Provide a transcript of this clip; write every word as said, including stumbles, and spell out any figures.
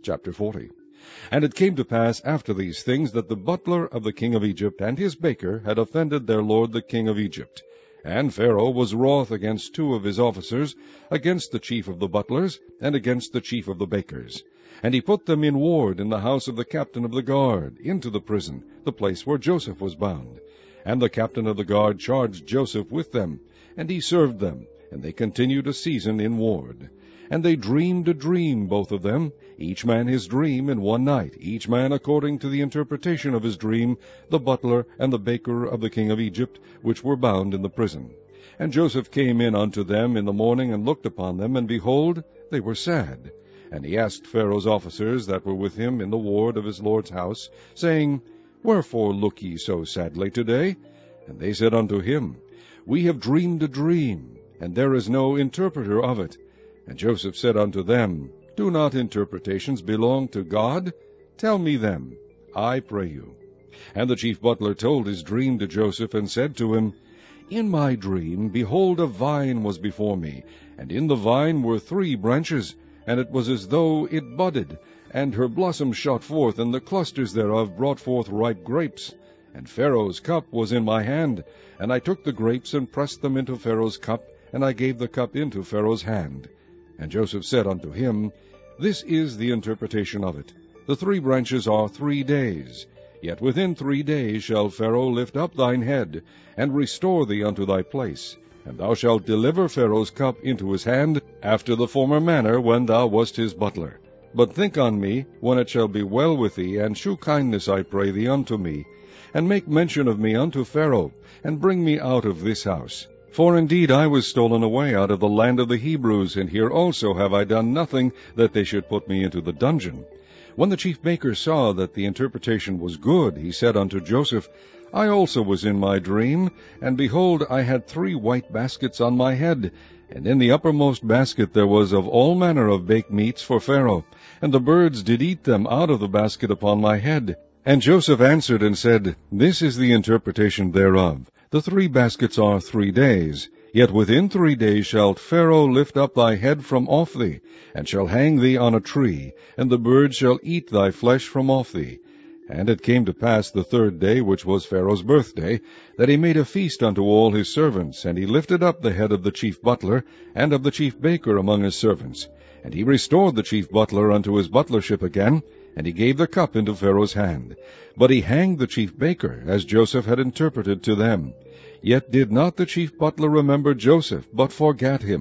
Chapter forty. And it came to pass after these things that the butler of the king of Egypt and his baker had offended their lord the king of Egypt. And Pharaoh was wroth against two of his officers, against the chief of the butlers, and against the chief of the bakers. And he put them in ward in the house of the captain of the guard, into the prison, the place where Joseph was bound. And the captain of the guard charged Joseph with them, and he served them, and they continued a season in ward. And they dreamed a dream, both of them, each man his dream in one night, each man according to the interpretation of his dream, the butler and the baker of the king of Egypt, which were bound in the prison. And Joseph came in unto them in the morning, and looked upon them, and behold, they were sad. And he asked Pharaoh's officers that were with him in the ward of his lord's house, saying, Wherefore look ye so sadly today? And they said unto him, We have dreamed a dream, and there is no interpreter of it. And Joseph said unto them, Do not interpretations belong to God? Tell me them, I pray you. And the chief butler told his dream to Joseph, and said to him, In my dream, behold, a vine was before me, and in the vine were three branches, and it was as though it budded, and her blossoms shot forth, and the clusters thereof brought forth ripe grapes. And Pharaoh's cup was in my hand, and I took the grapes, and pressed them into Pharaoh's cup, and I gave the cup into Pharaoh's hand. And Joseph said unto him, This is the interpretation of it. The three branches are three days. Yet within three days shall Pharaoh lift up thine head, and restore thee unto thy place. And thou shalt deliver Pharaoh's cup into his hand, after the former manner when thou wast his butler. But think on me, when it shall be well with thee, and shew kindness, I pray thee, unto me, and make mention of me unto Pharaoh, and bring me out of this house. For indeed I was stolen away out of the land of the Hebrews, and here also have I done nothing that they should put me into the dungeon. When the chief baker saw that the interpretation was good, he said unto Joseph, I also was in my dream, and behold, I had three white baskets on my head, and in the uppermost basket there was of all manner of baked meats for Pharaoh, and the birds did eat them out of the basket upon my head. And Joseph answered and said, This is the interpretation thereof. The three baskets are three days. Yet within three days shall Pharaoh lift up thy head from off thee, and shall hang thee on a tree, and the birds shall eat thy flesh from off thee. And it came to pass the third day, which was Pharaoh's birthday, that he made a feast unto all his servants, and he lifted up the head of the chief butler, and of the chief baker among his servants. And he restored the chief butler unto his butlership again, and he gave the cup into Pharaoh's hand. But he hanged the chief baker, as Joseph had interpreted to them. Yet did not the chief butler remember Joseph, but forgat him.